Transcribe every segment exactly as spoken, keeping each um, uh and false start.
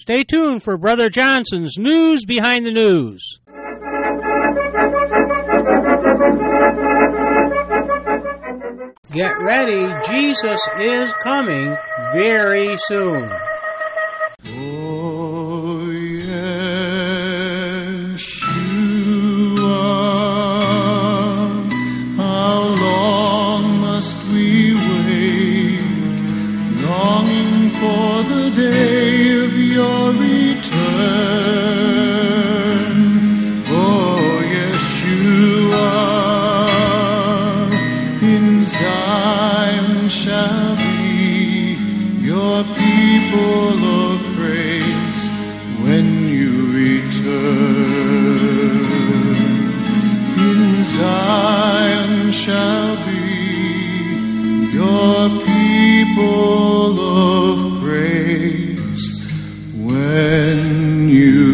Stay tuned for Brother Johnson's News Behind the News. Get ready, Jesus is coming very soon. Oh, Yeshua, how long must we wait, longing for the day of your return? Oh, Yeshua, in Zion shall be your people of praise when you return. In Zion shall be your people of praise when you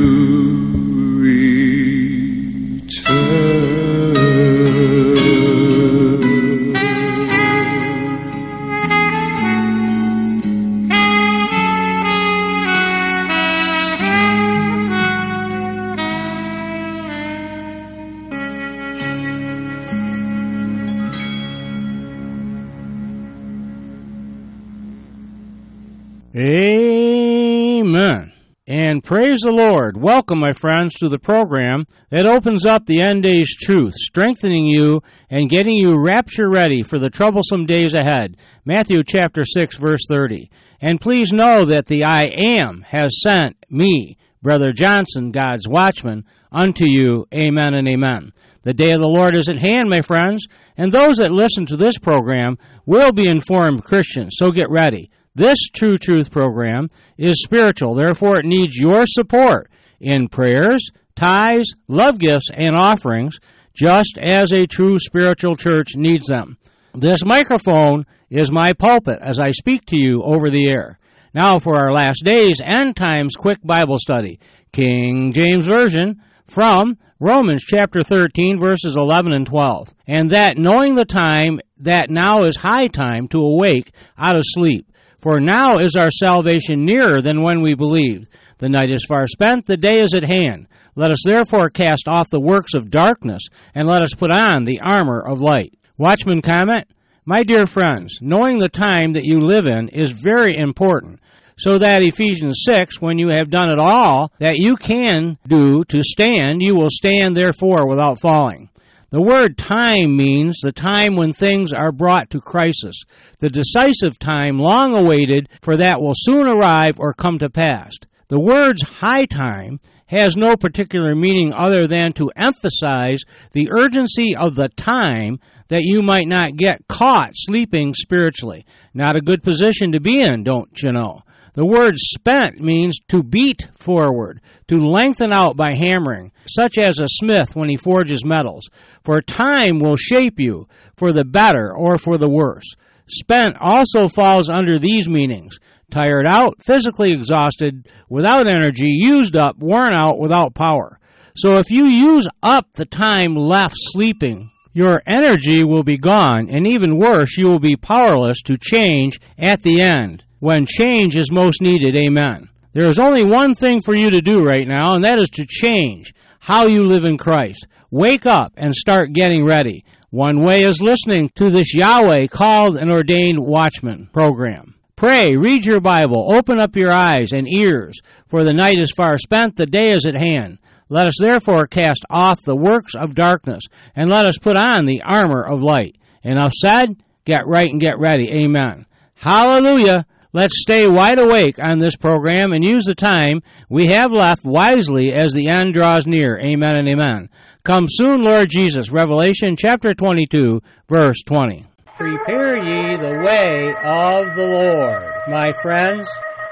Amen. And praise the Lord. Welcome, my friends, to the program that opens up the end days truth, strengthening you and getting you rapture ready for the troublesome days ahead. Matthew chapter six, verse thirty. And please know that the I Am has sent me, Brother Johnson, God's watchman, unto you. Amen and amen. The day of the Lord is at hand, my friends, and those that listen to this program will be informed Christians, so get ready. This True Truth program is spiritual, therefore it needs your support in prayers, tithes, love gifts, and offerings, just as a true spiritual church needs them. This microphone is my pulpit as I speak to you over the air. Now for our last days end times quick Bible study, King James Version, from Romans chapter thirteen, verses eleven and twelve. And that knowing the time, that now is high time to awake out of sleep. For now is our salvation nearer than when we believed. The night is far spent, the day is at hand. Let us therefore cast off the works of darkness, and let us put on the armor of light. Watchman comment, my dear friends, knowing the time that you live in is very important, so that Ephesians six, when you have done it all that you can do to stand, you will stand therefore without falling. The word time means the time when things are brought to crisis, the decisive time long awaited, for that will soon arrive or come to pass. The word's high time has no particular meaning other than to emphasize the urgency of the time that you might not get caught sleeping spiritually. Not a good position to be in, don't you know? The word spent means to beat forward, to lengthen out by hammering, such as a smith when he forges metals. For time will shape you for the better or for the worse. Spent also falls under these meanings: tired out, physically exhausted, without energy, used up, worn out, without power. So if you use up the time left sleeping, your energy will be gone, and even worse, you will be powerless to change at the end, when change is most needed. Amen. There is only one thing for you to do right now, and that is to change how you live in Christ. Wake up and start getting ready. One way is listening to this Yahweh called and ordained watchman program. Pray, read your Bible, open up your eyes and ears, for the night is far spent, the day is at hand. Let us therefore cast off the works of darkness, and let us put on the armor of light. Enough said, get right and get ready. Amen. Hallelujah. Let's stay wide awake on this program and use the time we have left wisely as the end draws near. Amen and amen. Come soon, Lord Jesus. Revelation chapter twenty-two, verse twenty. Prepare ye the way of the Lord, my friends.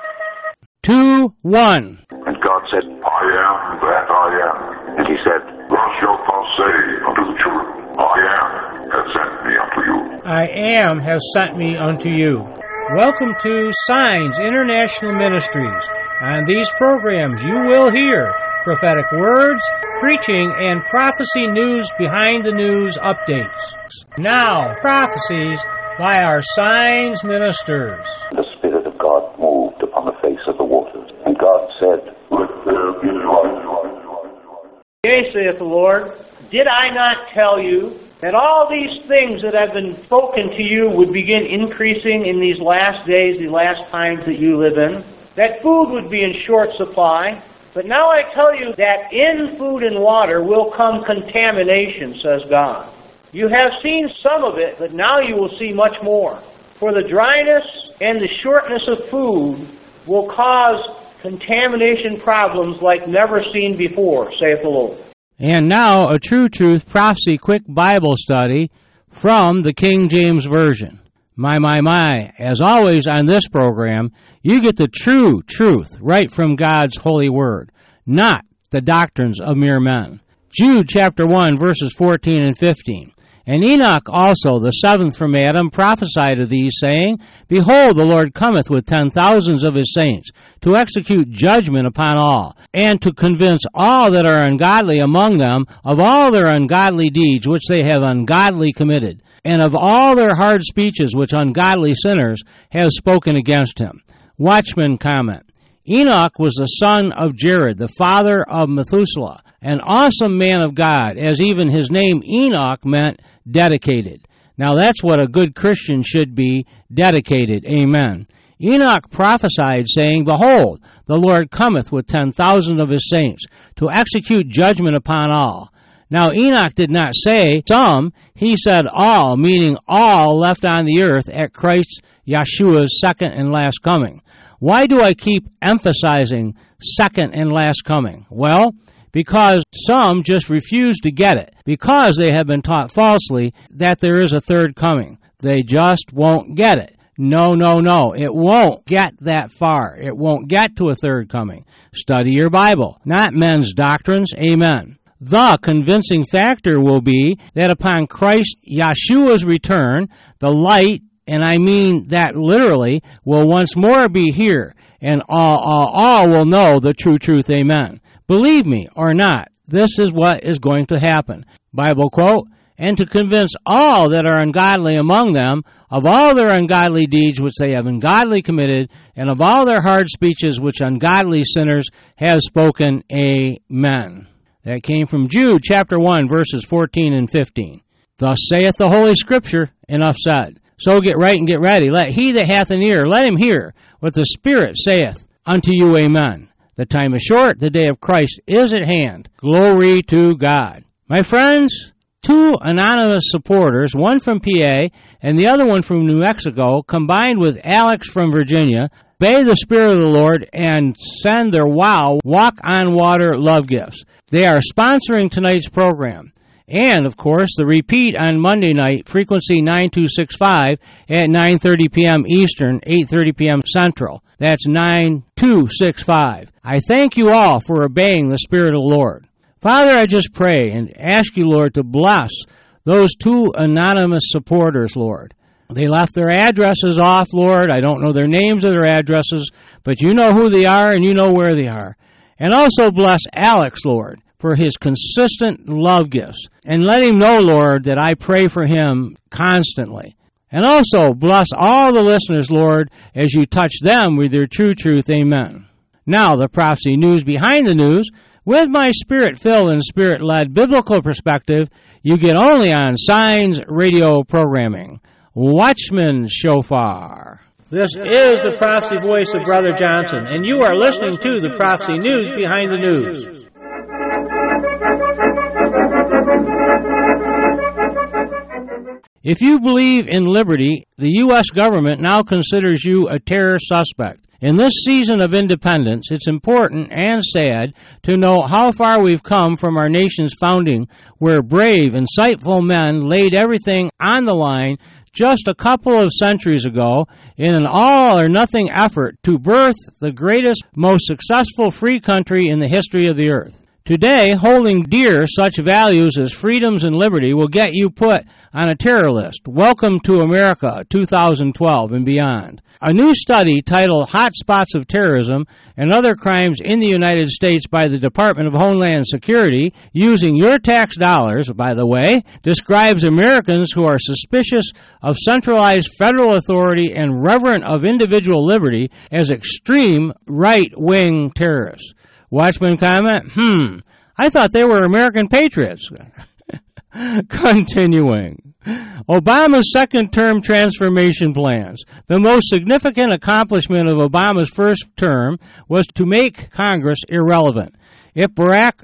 Two, one. And God said, I am that I am. And he said, Thus shalt thou say unto the children, I am has sent me unto you. I am has sent me unto you. Welcome to Signs International Ministries. On these programs you will hear prophetic words, preaching, and prophecy news behind the news updates. Now, prophecies by our Signs ministers. The Spirit of God moved upon the face of the waters. And God said, "Let there be light." Yea, saith the Lord, did I not tell you that all these things that have been spoken to you would begin increasing in these last days, the last times that you live in? That food would be in short supply. But now I tell you that in food and water will come contamination, says God. You have seen some of it, but now you will see much more. For the dryness and the shortness of food will cause contamination problems like never seen before, saith the Lord. And now a True Truth Prophecy Quick Bible Study from the King James Version. My, my, my, as always on this program, you get the true truth right from God's holy word, not the doctrines of mere men. Jude chapter one, verses fourteen and fifteen. And Enoch also, the seventh from Adam, prophesied of these, saying, Behold, the Lord cometh with ten thousands of his saints, to execute judgment upon all, and to convince all that are ungodly among them of all their ungodly deeds which they have ungodly committed, and of all their hard speeches which ungodly sinners have spoken against him. Watchman comment. Enoch was the son of Jared, the father of Methuselah, an awesome man of God, as even his name Enoch meant dedicated. Now that's what a good Christian should be, dedicated. Amen. Enoch prophesied, saying, Behold, the Lord cometh with ten thousand of his saints, to execute judgment upon all. Now Enoch did not say some, he said all, meaning all left on the earth at Christ Yeshua's second and last coming. Why do I keep emphasizing second and last coming? Well, because some just refuse to get it, because they have been taught falsely that there is a third coming. They just won't get it. No, no, no. It won't get that far. It won't get to a third coming. Study your Bible, not men's doctrines. Amen. The convincing factor will be that upon Christ Yeshua's return, the light, and I mean that literally, will once more be here, and all, all, all will know the true truth. Amen. Believe me or not, this is what is going to happen. Bible quote, and to convince all that are ungodly among them of all their ungodly deeds which they have ungodly committed, and of all their hard speeches which ungodly sinners have spoken. Amen. That came from Jude chapter one, verses fourteen and fifteen. Thus saith the Holy Scripture, enough said. So get right and get ready. Let he that hath an ear, let him hear what the Spirit saith unto you. Amen. The time is short, the day of Christ is at hand. Glory to God. My friends, two anonymous supporters, one from P A and the other one from New Mexico, combined with Alex from Virginia, obey the Spirit of the Lord and send their WOW, Walk on Water love gifts. They are sponsoring tonight's program. And, of course, the repeat on Monday night, frequency nine two six five at nine thirty p.m. Eastern, eight thirty p.m. Central. That's nine two six five. I thank you all for obeying the Spirit of the Lord. Father, I just pray and ask you, Lord, to bless those two anonymous supporters, Lord. They left their addresses off, Lord. I don't know their names or their addresses, but you know who they are and you know where they are. And also bless Alex, Lord, for his consistent love gifts. And let him know, Lord, that I pray for him constantly. And also bless all the listeners, Lord, as you touch them with your true truth. Amen. Now, the prophecy news behind the news, with my spirit-filled and spirit-led biblical perspective, you get only on Signs Radio programming. Watchman Shofar. This is the prophecy voice of Brother Johnson, and you are listening to the prophecy news behind the news. If you believe in liberty, the U S government now considers you a terror suspect. In this season of independence, it's important and sad to know how far we've come from our nation's founding, where brave, insightful men laid everything on the line just a couple of centuries ago in an all-or-nothing effort to birth the greatest, most successful free country in the history of the earth. Today, holding dear such values as freedoms and liberty will get you put on a terror list. Welcome to America, two thousand twelve and beyond. A new study titled Hotspots of Terrorism and Other Crimes in the United States by the Department of Homeland Security, using your tax dollars, by the way, describes Americans who are suspicious of centralized federal authority and reverent of individual liberty as extreme right-wing terrorists. Watchman comment, hmm, I thought they were American patriots. Continuing. Obama's second-term transformation plans. The most significant accomplishment of Obama's first term was to make Congress irrelevant. If Barack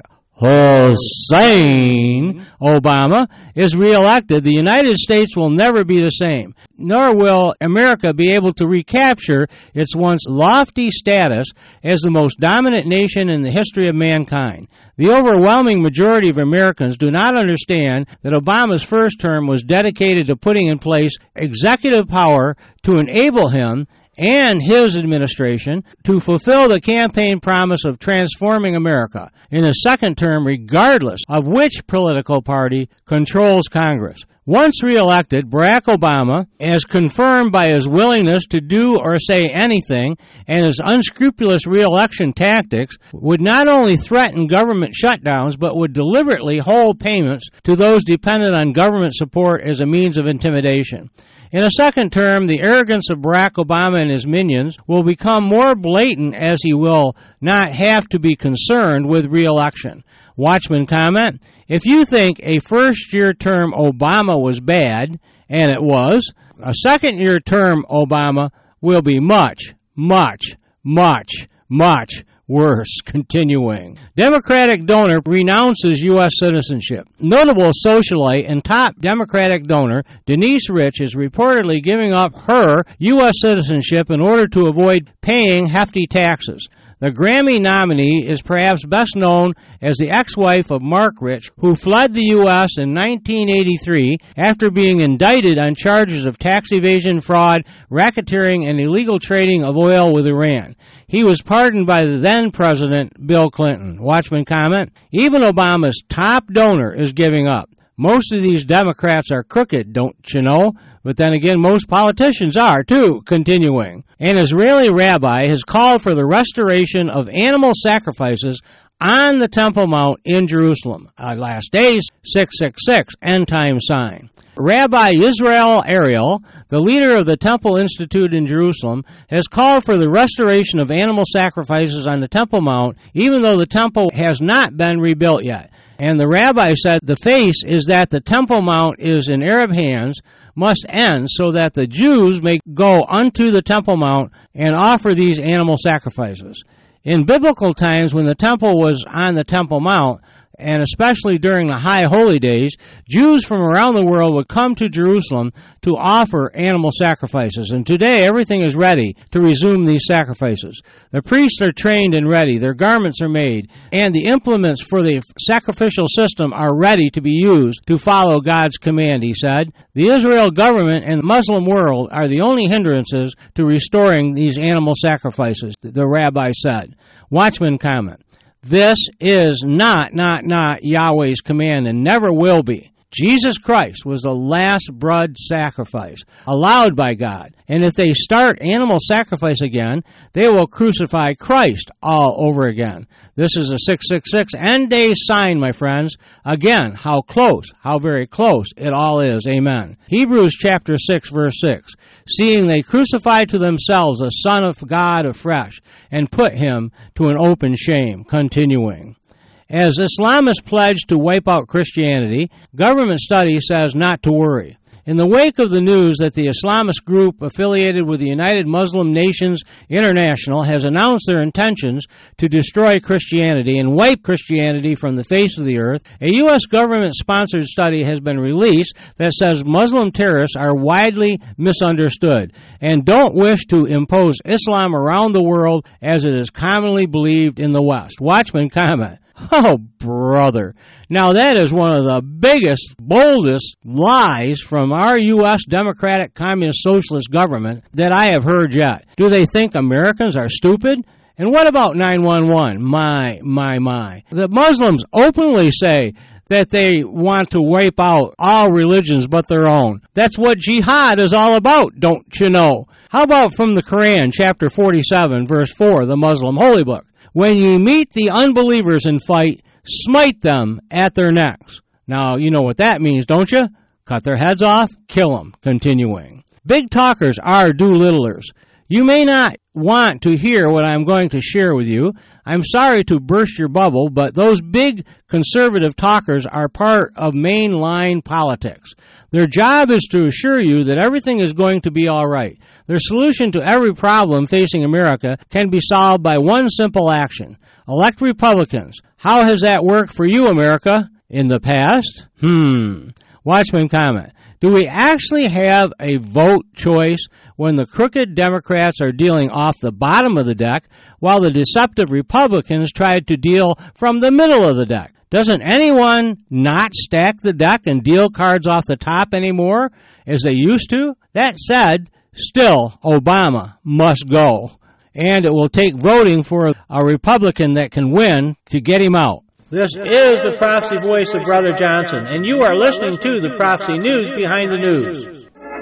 Hussein Obama is reelected, the United States will never be the same, nor will America be able to recapture its once lofty status as the most dominant nation in the history of mankind. The overwhelming majority of Americans do not understand that Obama's first term was dedicated to putting in place executive power to enable him and his administration to fulfill the campaign promise of transforming America in his second term, regardless of which political party controls Congress. Once reelected, Barack Obama, as confirmed by his willingness to do or say anything and his unscrupulous reelection tactics, would not only threaten government shutdowns, but would deliberately hold payments to those dependent on government support as a means of intimidation. In a second term, the arrogance of Barack Obama and his minions will become more blatant as he will not have to be concerned with re-election. Watchman comment, if you think a first-year term Obama was bad, and it was, a second-year term Obama will be much, much, much, much worse. Continuing. Democratic donor renounces U S citizenship. Notable socialite and top Democratic donor Denise Rich is reportedly giving up her U S citizenship in order to avoid paying hefty taxes. The Grammy nominee is perhaps best known as the ex-wife of Mark Rich, who fled the U S in nineteen eighty-three after being indicted on charges of tax evasion, fraud, racketeering, and illegal trading of oil with Iran. He was pardoned by the then-President Bill Clinton. Watchman comment, even Obama's top donor is giving up. Most of these Democrats are crooked, don't you know? But then again, most politicians are, too. Continuing. An Israeli rabbi has called for the restoration of animal sacrifices on the Temple Mount in Jerusalem. Uh, last days, six six six, end time sign. Rabbi Israel Ariel, the leader of the Temple Institute in Jerusalem, has called for the restoration of animal sacrifices on the Temple Mount, even though the temple has not been rebuilt yet. And the rabbi said the face is that the Temple Mount is in Arab hands, must end so that the Jews may go unto the Temple Mount and offer these animal sacrifices. In biblical times, when the temple was on the Temple Mount, and especially during the high holy days, Jews from around the world would come to Jerusalem to offer animal sacrifices. And today, everything is ready to resume these sacrifices. The priests are trained and ready, their garments are made, and the implements for the sacrificial system are ready to be used to follow God's command, he said. The Israel government and the Muslim world are the only hindrances to restoring these animal sacrifices, the rabbi said. Watchman comment, this is not, not, not Yahweh's command and never will be. Jesus Christ was the last blood sacrifice allowed by God. And if they start animal sacrifice again, they will crucify Christ all over again. This is a six six six end day sign, my friends. Again, how close, how very close it all is. Amen. Hebrews chapter six, verse six. Seeing they crucified to themselves the Son of God afresh, and put him to an open shame. Continuing. As Islamists pledge to wipe out Christianity, government study says not to worry. In the wake of the news that the Islamist group affiliated with the United Muslim Nations International has announced their intentions to destroy Christianity and wipe Christianity from the face of the earth, a U S government-sponsored study has been released that says Muslim terrorists are widely misunderstood and don't wish to impose Islam around the world as it is commonly believed in the West. Watchman comment. Oh, brother. Now, that is one of the biggest, boldest lies from our U S Democratic Communist Socialist government that I have heard yet. Do they think Americans are stupid And what about nine one one? My, my, my. The Muslims openly say that they want to wipe out all religions but their own. That's what jihad is all about, don't you know? How about from the Quran, chapter forty-seven, verse four, the Muslim holy book? When you meet the unbelievers in fight, smite them at their necks. Now, you know what that means, don't you? Cut their heads off, kill them. Continuing. Big talkers are do-littlers. You may not want to hear what I'm going to share with you. I'm sorry to burst your bubble, but those big conservative talkers are part of mainline politics. Their job is to assure you that everything is going to be all right. Their solution to every problem facing America can be solved by one simple action. Elect Republicans. How has that worked for you, America? In the past? Hmm. Watchman comment. Do we actually have a vote choice when the crooked Democrats are dealing off the bottom of the deck while the deceptive Republicans try to deal from the middle of the deck? Doesn't anyone not stack the deck and deal cards off the top anymore as they used to? That said, still, Obama must go. And it will take voting for a Republican that can win to get him out. This is the Prophecy Voice of Brother Johnson, and you are listening to the Prophecy News Behind the News.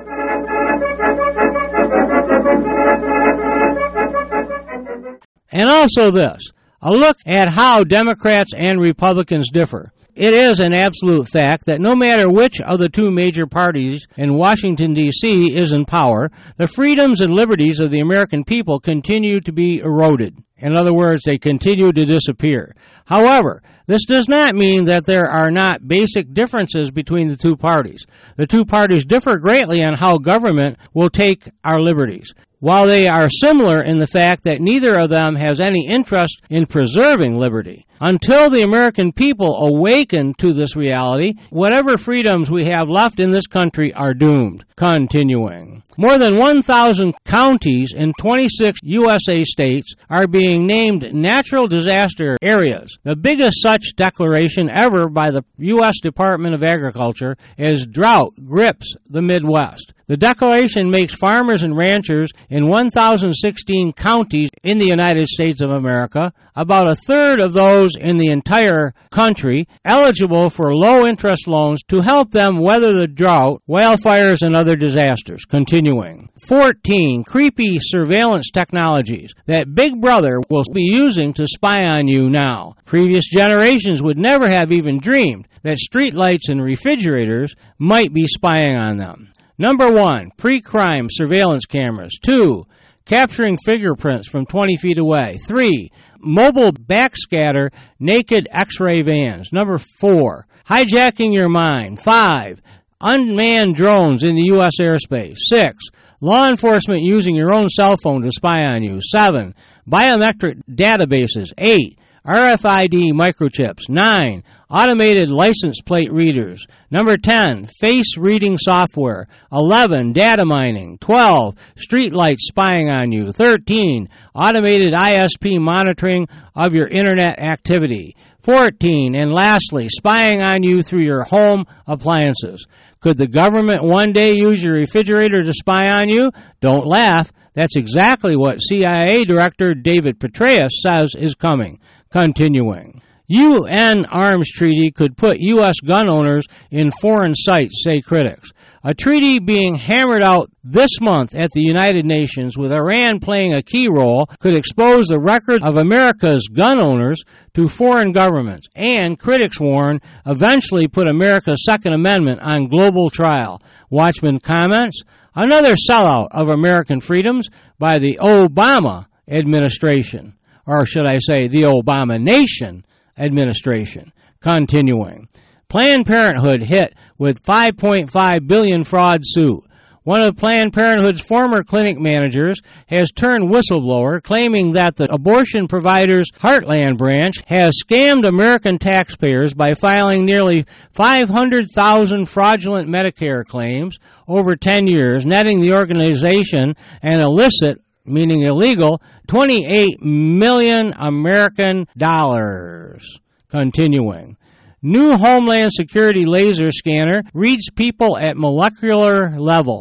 And also this, a look at how Democrats and Republicans differ. It is an absolute fact that no matter which of the two major parties in Washington, D C is in power, the freedoms and liberties of the American people continue to be eroded. In other words, they continue to disappear. However, this does not mean that there are not basic differences between the two parties. The two parties differ greatly on how government will take our liberties. While they are similar in the fact that neither of them has any interest in preserving liberty. Until the American people awaken to this reality, whatever freedoms we have left in this country are doomed. Continuing. More than one thousand counties in twenty-six U S A states are being named natural disaster areas. The biggest such declaration ever by the U S Department of Agriculture is drought grips the Midwest. The declaration makes farmers and ranchers in one thousand sixteen counties in the United States of America, about a third of those in the entire country, eligible for low-interest loans to help them weather the drought, wildfires, and other disasters. Continuing. fourteen creepy surveillance technologies that Big Brother will be using to spy on you now. Previous generations would never have even dreamed that streetlights and refrigerators might be spying on them. Number one, pre-crime surveillance cameras. Two, capturing fingerprints from twenty feet away. Three, mobile backscatter naked X-ray vans. Number four, hijacking your mind. Five, unmanned drones in the U S airspace. Six, law enforcement using your own cell phone to spy on you. Seven, biometric databases. Eight, R F I D microchips. Nine, automated license plate readers. Number ten, face reading software. Eleven, data mining. Twelve, street lights spying on you. Thirteen, automated I S P monitoring of your internet activity. Fourteen, and lastly, spying on you through your home appliances. Could the government one day use your refrigerator to spy on you? Don't laugh. That's exactly what C I A Director David Petraeus says is coming. Continuing. U N arms treaty could put U S gun owners in foreign sights, say critics. A treaty being hammered out this month at the United Nations, with Iran playing a key role, could expose the record of America's gun owners to foreign governments, and, critics warn, eventually put America's Second Amendment on global trial. Watchman comments, another sellout of American freedoms by the Obama administration. Or should I say, the Obama Nation administration. Continuing. Planned Parenthood hit with five point five billion dollars fraud suit. One of Planned Parenthood's former clinic managers has turned whistleblower, claiming that the abortion provider's Heartland branch has scammed American taxpayers by filing nearly five hundred thousand fraudulent Medicare claims over ten years, netting the organization an illicit, meaning illegal, twenty-eight million American dollars. Continuing. New Homeland Security laser scanner reads people at molecular level.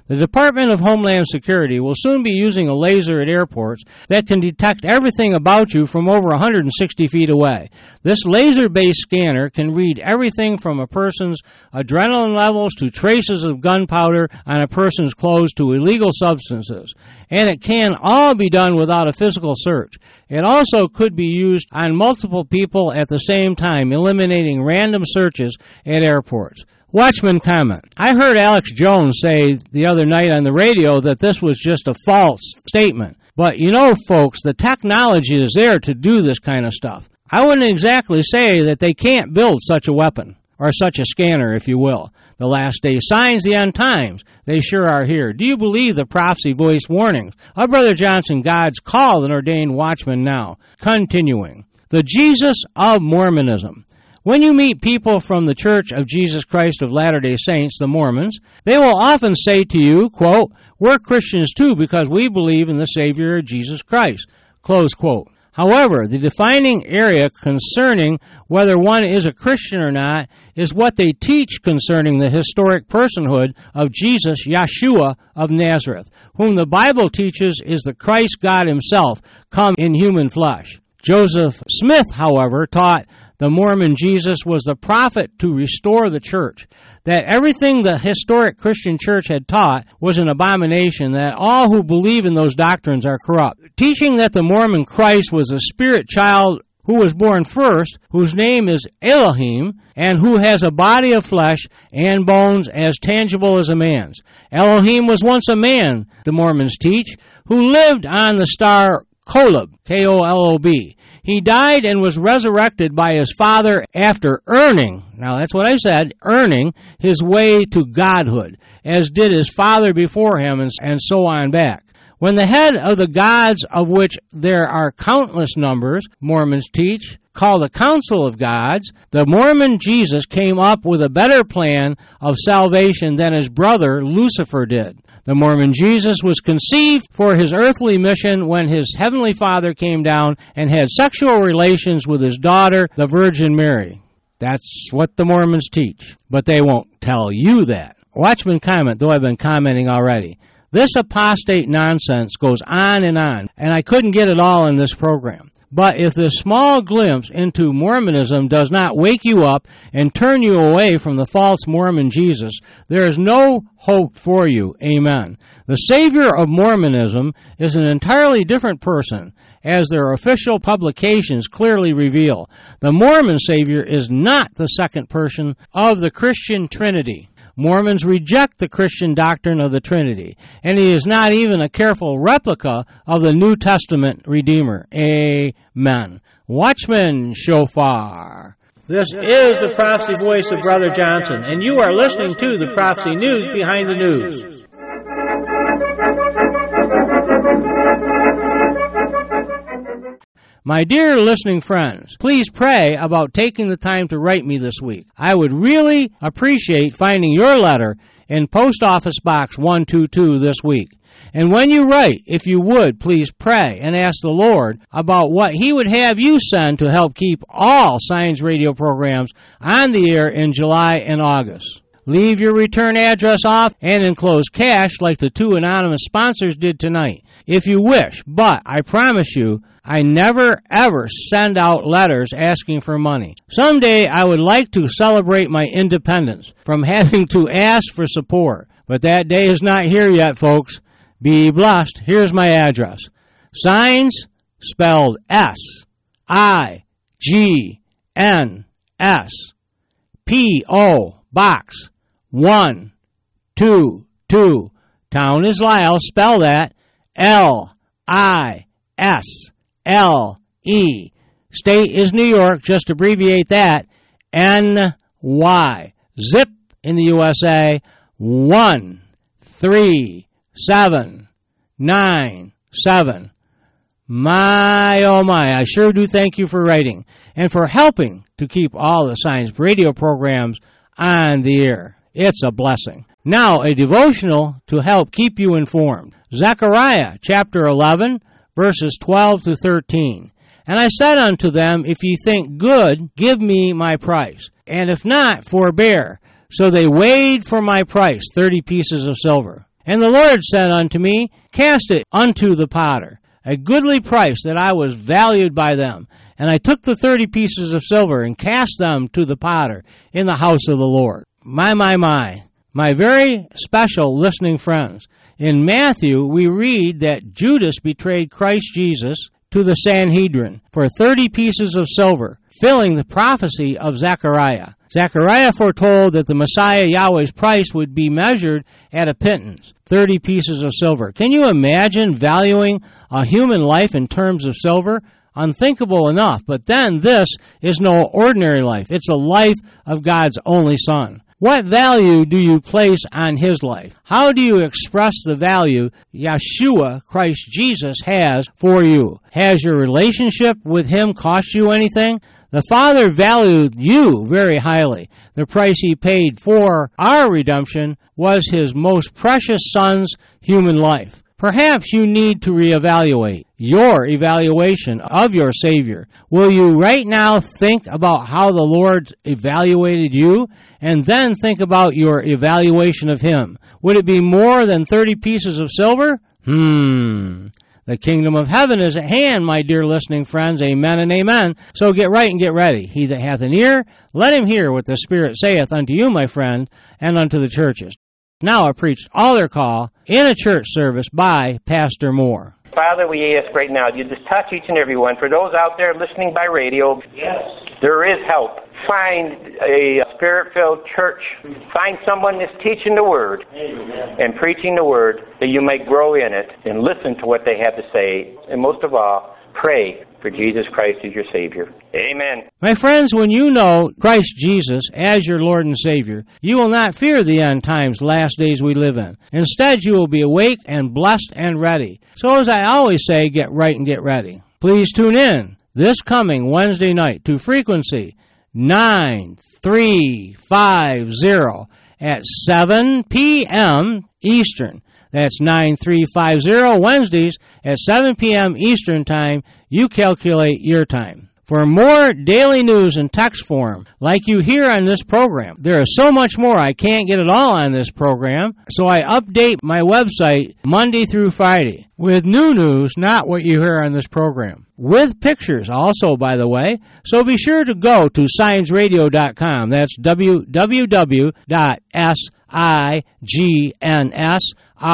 The Department of Homeland Security will soon be using a laser at airports that can detect everything about you from over one hundred sixty feet away. This laser-based scanner can read everything from a person's adrenaline levels to traces of gunpowder on a person's clothes to illegal substances. And it can all be done without a physical search. It also could be used on multiple people at the same time, eliminating random searches at airports. Watchman comment. I heard Alex Jones say the other night on the radio that this was just a false statement. But you know, folks, the technology is there to do this kind of stuff. I wouldn't exactly say that they can't build such a weapon, or such a scanner, if you will. The last day signs, the end times, they sure are here. Do you believe the prophecy voice warnings of Brother Johnson, God's called and ordained watchman now? Continuing. The Jesus of Mormonism. When you meet people from the Church of Jesus Christ of Latter-day Saints, the Mormons, they will often say to you, quote, we're Christians too because we believe in the Savior Jesus Christ, close quote. However, the defining area concerning whether one is a Christian or not is what they teach concerning the historic personhood of Jesus, Yeshua of Nazareth, whom the Bible teaches is the Christ God himself come in human flesh. Joseph Smith, however, taught the Mormon Jesus was the prophet to restore the church, that everything the historic Christian church had taught was an abomination, that all who believe in those doctrines are corrupt. Teaching that the Mormon Christ was a spirit child who was born first, whose name is Elohim, and who has a body of flesh and bones as tangible as a man's. Elohim was once a man, the Mormons teach, who lived on the star Kolob, K O L O B. He died and was resurrected by his Father after earning, now that's what I said, earning his way to godhood, as did his Father before him, and, and so on back. When the head of the gods, of which there are countless numbers, Mormons teach, called the Council of Gods, the Mormon Jesus came up with a better plan of salvation than his brother Lucifer did. The Mormon Jesus was conceived for his earthly mission when his heavenly Father came down and had sexual relations with his daughter, the Virgin Mary. That's what the Mormons teach, but they won't tell you that. Watchman comment, though I've been commenting already. This apostate nonsense goes on and on, and I couldn't get it all in this program. But if this small glimpse into Mormonism does not wake you up and turn you away from the false Mormon Jesus, there is no hope for you. Amen. The Savior of Mormonism is an entirely different person, as their official publications clearly reveal. The Mormon Savior is not the second person of the Christian Trinity. Mormons reject the Christian doctrine of the Trinity, and he is not even a careful replica of the New Testament Redeemer. Amen. Watchman Shofar. This is the prophecy voice of Brother Johnson, and you are listening to the Prophecy News Behind the News. My dear listening friends, please pray about taking the time to write me this week. I would really appreciate finding your letter in Post Office Box one two two this week. And when you write, if you would, please pray and ask the Lord about what He would have you send to help keep all Signs Radio programs on the air in July and August. Leave your return address off and enclose cash like the two anonymous sponsors did tonight, if you wish. But I promise you, I never, ever send out letters asking for money. Someday I would like to celebrate my independence from having to ask for support. But that day is not here yet, folks. Be blessed. Here's my address. Signs, spelled S I G N S, P O Box one two two. Town is Lisle. Spell that L I S L E. State is New York, just abbreviate that, N Y. Zip in the U S A, one three seven nine seven. My, oh my, I sure do thank you for writing and for helping to keep all the Signs Radio programs on the air. It's a blessing. Now, a devotional to help keep you informed. Zechariah chapter eleven, verses twelve to thirteen. And I said unto them, if ye think good, give me my price, and if not, forbear. So they weighed for my price thirty pieces of silver. And the Lord said unto me, Cast it unto the potter, a goodly price that I was valued by them. And I took the thirty pieces of silver and cast them to the potter in the house of the Lord. My, my, my, my very special listening friends. In Matthew, we read that Judas betrayed Christ Jesus to the Sanhedrin for thirty pieces of silver, filling the prophecy of Zechariah. Zechariah foretold that the Messiah Yahweh's price would be measured at a pittance, thirty pieces of silver. Can you imagine valuing a human life in terms of silver? Unthinkable enough, but then this is no ordinary life. It's a life of God's only Son. What value do you place on His life? How do you express the value Yeshua, Christ Jesus, has for you? Has your relationship with Him cost you anything? The Father valued you very highly. The price He paid for our redemption was His most precious Son's human life. Perhaps you need to reevaluate your evaluation of your Savior. Will you right now think about how the Lord evaluated you, and then think about your evaluation of Him? Would it be more than thirty pieces of silver? Hmm. The kingdom of heaven is at hand, my dear listening friends. Amen and amen. So get right and get ready. He that hath an ear, let him hear what the Spirit saith unto you, my friend, and unto the churches. Now I preached Altar Call in a church service by Pastor Moore. Father, we ask right now, you just touch each and every one. For those out there listening by radio, Yes. there is help. Find a Spirit-filled church. Find someone that's teaching the Word Amen. and preaching the Word, that you may grow in it and listen to what they have to say. And most of all, pray for Jesus Christ as your Savior. Amen. My friends, when you know Christ Jesus as your Lord and Savior, you will not fear the end times, last days we live in. Instead, you will be awake and blessed and ready. So as I always say, get right and get ready. Please tune in this coming Wednesday night to Frequency nine three five zero at seven p.m. Eastern. That's nine three five zero Wednesdays at seven p.m. Eastern Time. You calculate your time. For more daily news in text form, like you hear on this program, there is so much more. I can't get it all on this program, so I update my website Monday through Friday with new news, not what you hear on this program. With pictures also, by the way, so be sure to go to signs radio dot com. That's w w w dot signs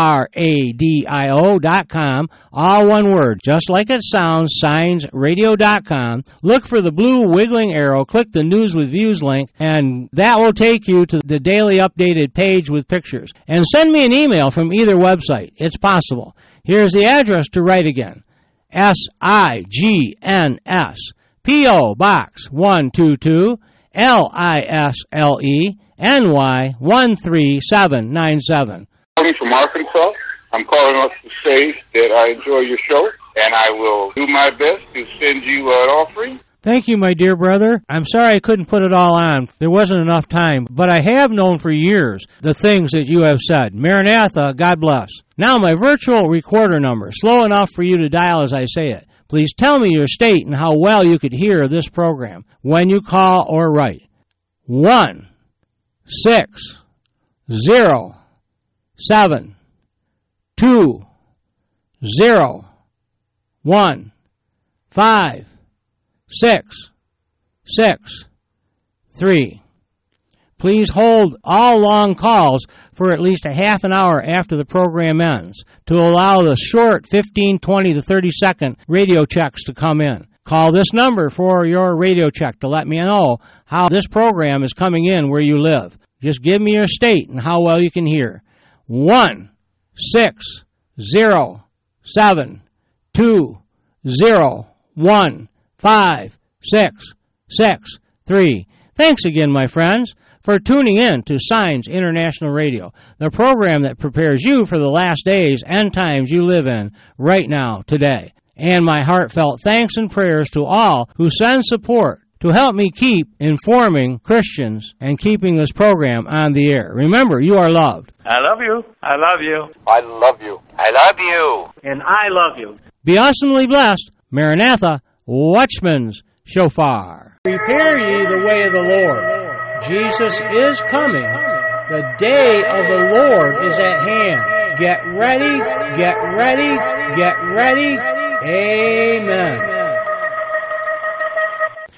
radio dot com, all one word, just like it sounds, signs radio dot com. Look for the blue wiggling arrow, click the News with Views link, and that will take you to the daily updated page with pictures. And send me an email from either website. It's possible. Here's the address to write again. S I G N S, P O Box one two two, L I S L E, N Y one three seven nine seven. Calling from Arkansas. I'm calling up to say that I enjoy your show, and I will do my best to send you an offering. Thank you, my dear brother. I'm sorry I couldn't put it all on. There wasn't enough time, but I have known for years the things that you have said. Maranatha, God bless. Now my virtual recorder number, slow enough for you to dial as I say it. Please tell me your state and how well you could hear this program when you call or write. One, six, zero, seven, two, zero, one, five, six, six, three. Please hold all long calls for at least a half an hour after the program ends to allow the short fifteen, twenty to thirty second radio checks to come in. Call this number for your radio check to let me know how this program is coming in where you live. Just give me your state and how well you can hear. One, six, zero, seven, two, zero, one, five, six, six, three. Thanks again, my friends, for tuning in to Signs International Radio, the program that prepares you for the last days and times you live in right now, today. And my heartfelt thanks and prayers to all who send support to help me keep informing Christians and keeping this program on the air. Remember, you are loved. I love you. I love you. I love you. I love you. And I love you. Be awesomely blessed. Maranatha, Watchman's Shofar. Prepare ye the way of the Lord. Jesus is coming. The day of the Lord is at hand. get ready, get ready, get ready. Amen.